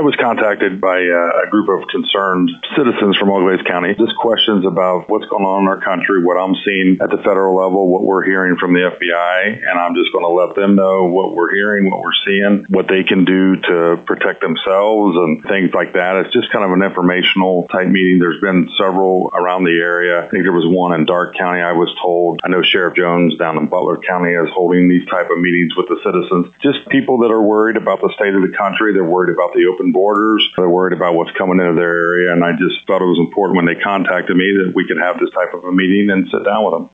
I was contacted by a group of concerned citizens from Oglala County. Just questions about what's going on in our country, what I'm seeing at the federal level, what we're hearing from the FBI, and I'm just going to let them know what we're hearing, what we're seeing, what they can do to protect themselves and things like that. It's just kind of an informational type meeting. There's been several around the area. I think there was one in Darke County, I was told. I know Sheriff Jones down in Butler County is holding these type of meetings with the citizens. Just people that are worried about the state of the country. They're worried about the open borders. They're worried about what's coming into their area. And I just thought it was important when they contacted me that we could have this type of a meeting and sit down with them.